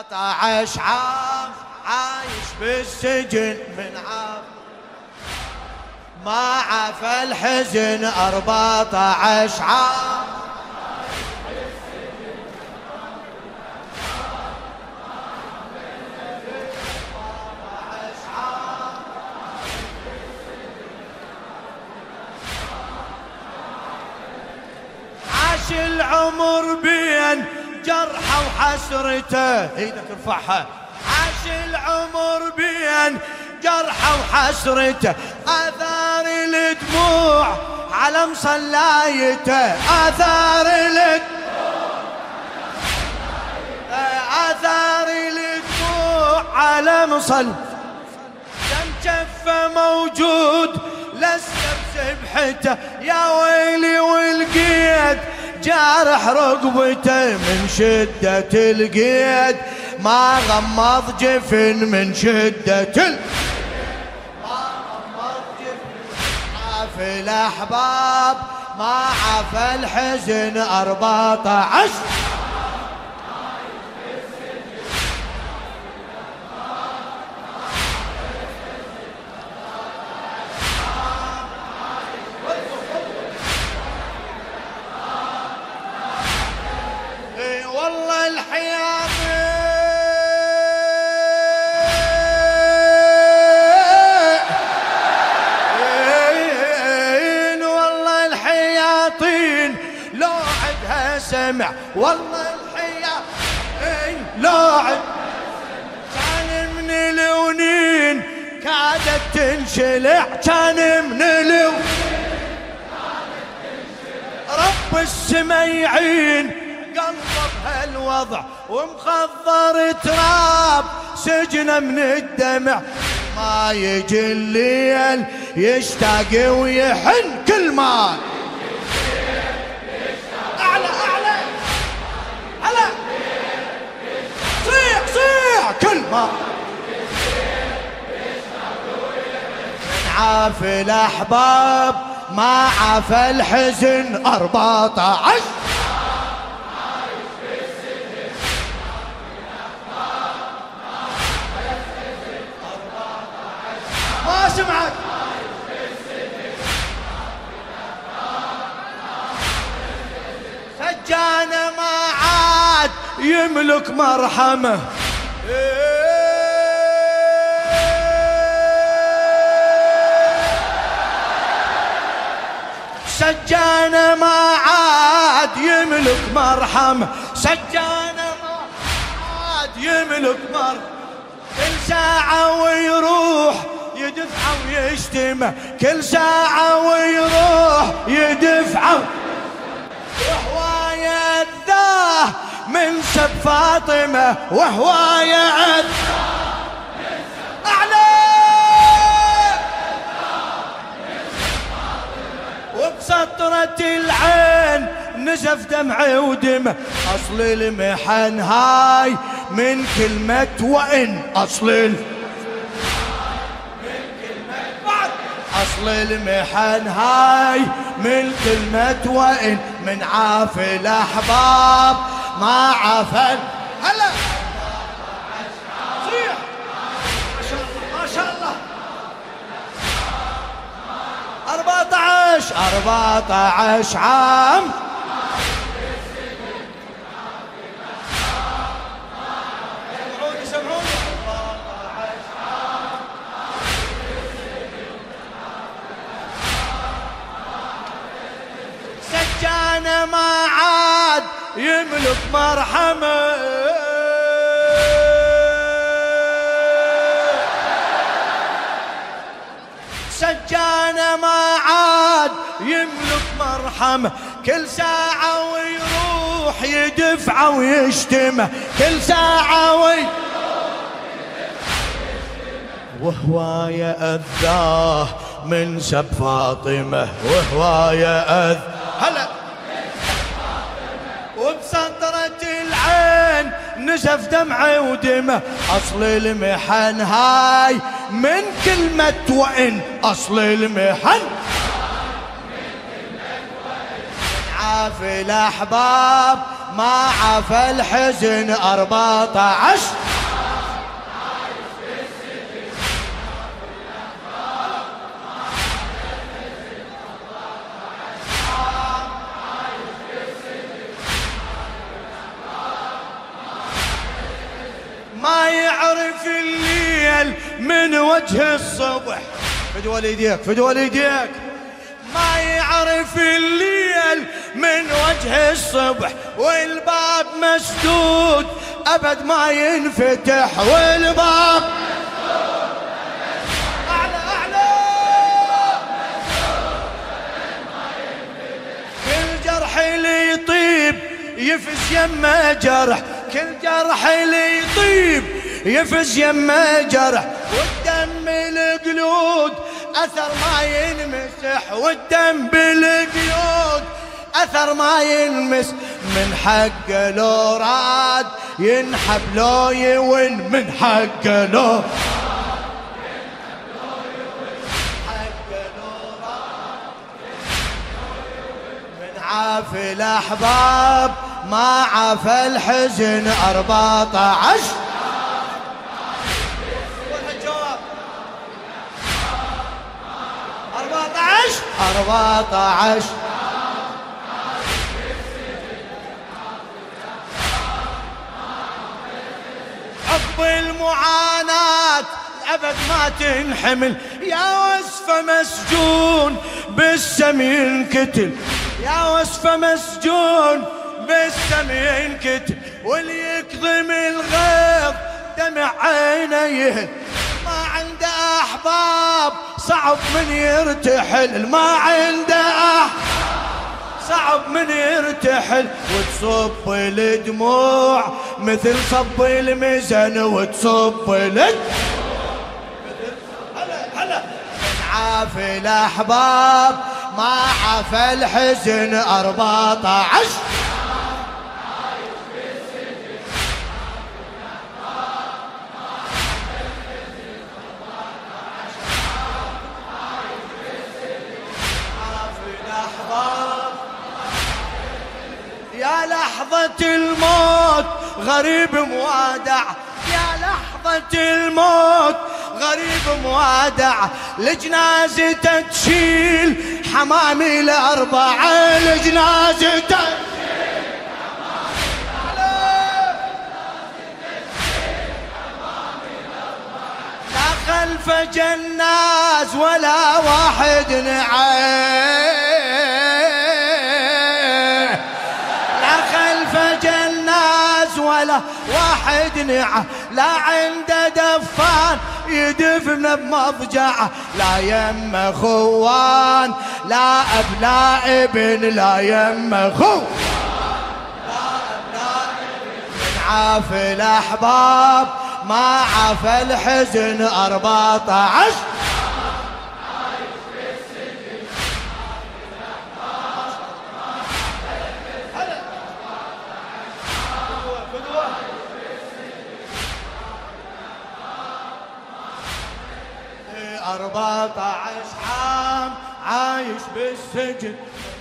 14 عام عايش بالسجن من عام ما عفى الحزن 14 عام عاش العمر بين جرحه وحسرته. ايدك ارفعها. عاش العمر بين جرحه وحسرته آثار الدموع على مصلايته. آثار الدموع على مصل دم جفه موجود لسه بسبحته. يا ويلي والقيد جارح رقبته من شدة القيد ما غمض جفن من شدة ما غمض جفن. عافى الأحباب ما عفى الحزن 14 والله الحياطين والله الحياطين لو عدها سمع. والله الحياطين لو عد كان من الونين كادت تنشلع. كان من الونين رب السما يعين قلبه بهالوضع ومخضر تراب سجنه من الدمع. ما يجي الليل يشتاق ويحن كل ما اعلى اعلى هلا صيح صيح كل ما عافى الاحباب ما عافى الحزن 14 ما سمعت. سجانه ما عاد يملك مرحمه. سجانه ما عاد يملك مرحمه. سجانه ما عاد يملك مرحمه. كل ساعة ويروح يدفع ويشتمه. كل ساعة ويروح يدفع وهو يأذاه من سب فاطمة. وهو يأذاه أعلى وبسطرة العين نزف دمعي ودمه. أصل المحن هاي من كلمة وإن. أصل المحن هاي من كلمة وإن. من عافى الأحباب ما عافى. هلا صيح ما شاء الله 14 عام سجانه ما عاد يملك مرحمه. سجانه ما عاد يملك مرحمه. كل ساعة ويروح يدفع ويشتمه. كل ساعة وهو يأذاه من سب فاطمة. وهو يأذ هلا وبسطرة العين نزف دمعي ودمه. أصل المحن هاي من كلمة وإن. أصل المحن عافى الأحباب ما عفى الحزن 14 ما يعرف الليل من وجه الصبح. فد والديك فد والديك. ما يعرف الليل من وجه الصبح والباب مسدود أبد ما ينفتح والباب أعلى أعلى. كل جرح اللي يطيب يفز يمه جرح. كل جرح اللي يطيب يفز يمه جرح. والدم القلود أثر ما ينمسح. والدم بالقيود أثر ما ينمس. من حقه لو راد ينحب لو يون. من حقه لو من عافي الأحباب ما عافى الحزن 14 14 عقب المعاناة أبد ما تنحمل. يا وصفة مسجون بالسم ينكتل. يا وصفة مسجون بالسم ينكتل. واللي يكظم الغيظ دمع عينيه. ما عنده أحباب صعب من يرتحل. ما عنده صعب من يرتحل. وتصب الدموع مثل صب المزن. وتصب هلا من عافي الأحباب ما عافى الحزن 14 يا لحظة الموت غريب موادع. يا لحظة الموت غريب موادع. لجنازته تشيل حمامي الأربعة. لجنازته تشيل لا خلف جناز ولا واحد نعي. ولا واحد نعه. لا عنده دفان يدفن بمضجعه. لا يم خوان لا أب لا ابن. لا يم خوان لا أب لا ابن. من عافي الأحباب ما عافى الحزن 14 14 عام عايش بالسجن.